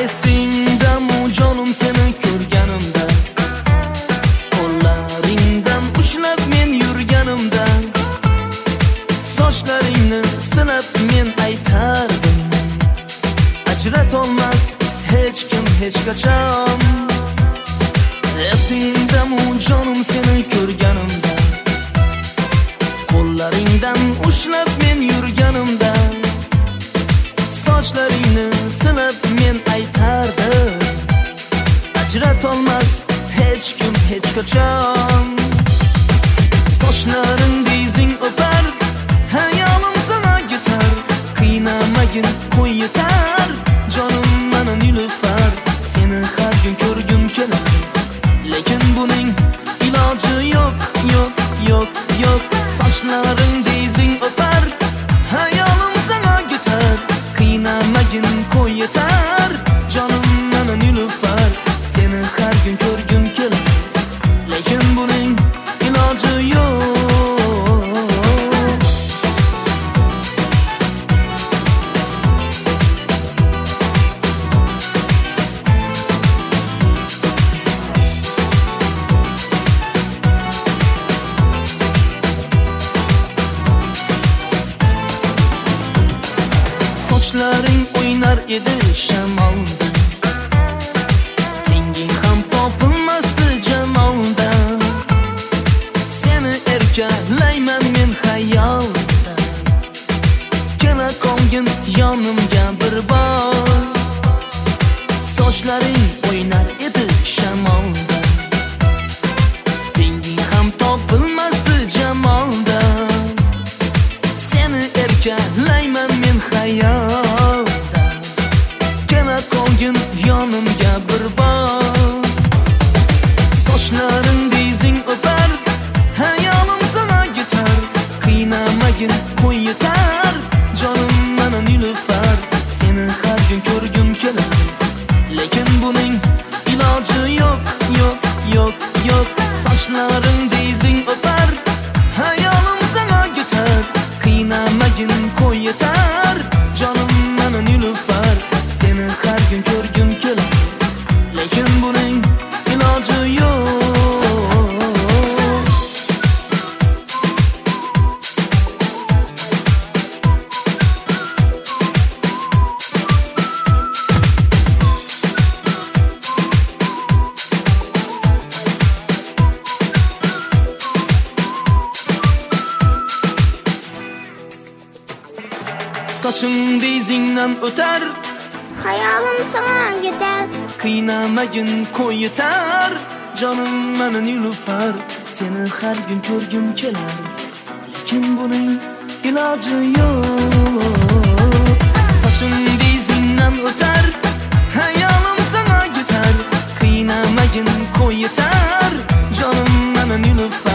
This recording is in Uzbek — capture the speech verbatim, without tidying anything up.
Esingdamu jonim seni ko'rganimda, qo'llaringdan ushlab men yurganimda, sochlaringni silab men aytardim, ajratolmas hech kim hech qachon. Esingdamu jonim seni ko'rganimda, qo'llaringdan ushlab men yurganimda, sochlaringni silab men aytardim, ajratolmas hech kim hech qachon. Sochlaringda izing o'par, hayolim sana gitar, qiynamagin qo'y yetar, jonim mana nilufar, seni har kun ko'rgim kelar, lekin buning iloji yo'q, yo'q, yo'q, yo'q. Sochlaringda izing o'par, hayolim sana gitar, qiynamagin qo'y yetar, jonim mana nilufar, seni har kun ko'rgim kelar, lekin buning iloji yo'q. Sochlaring o'ynar edi shamolda, tenging ham topilmasdi jamolda, seni erkalayman men xayolda, kela qolgin yonimga bir bor. Sochlaring o'ynar edi shamolda, tenging ham topilmasdi jamolda, seni erkalayman men xayolda, kela qolgin yonimga bir bor. Sochlaringda izing o'par, hayolim sana gitar, qiynamagin qo'y yetar, jonim mana nilufar, seni har kun ko'rgim kelar, lekin buning iloji yo'q, yo'q, yo'q, yo'q. Sochlaringda izing o'par, hayolim sana gitar, qiynamagin qo'y yetar, jonim mana nilufar, seni har kun ko'rgim kelar, lekin buning iloji yo'q. Sochingda izingdan o'tar, hayolim sana gitar, qiynamagin qo'y yetar, jonim mana nilufar, seni har kun ko'rgim kelar, lekin buning iloji yo'q. Sochingda izingdan o'tar, hayolim sana gitar, qiynamagin qo'y yetar, jonim mana nilufar,